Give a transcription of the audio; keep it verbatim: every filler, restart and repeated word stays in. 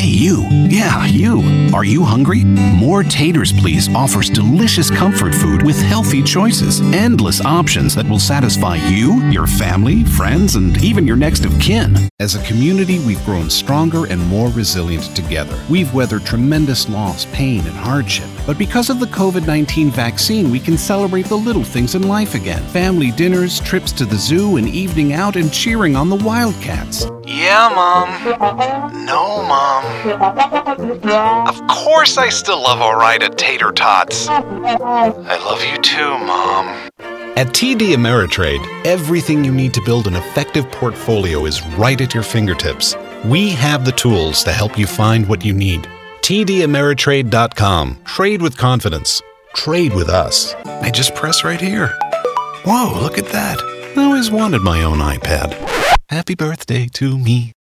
you. Yeah, you. Are you hungry? More Taters, Please offers delicious comfort food with healthy choices. Endless options that will satisfy you, your family, friends, and even your next of kin. As a community, we've grown stronger and more resilient together. We've weathered tremendous loss, pain, and hardship. But because of the covid nineteen vaccine, we can celebrate the little things in life again. Family dinners, trips to the zoo, an evening out, and cheering on the Wildcats. Yeah, Mom. No, Mom. Of course I still love Ore-Ida Tater Tots. I love you too, Mom. At T D Ameritrade, everything you need to build an effective portfolio is right at your fingertips. We have the tools to help you find what you need. T D Ameritrade dot com. Trade with confidence. Trade with us. I just press right here. Whoa, look at that. I always wanted my own iPad. Happy birthday to me.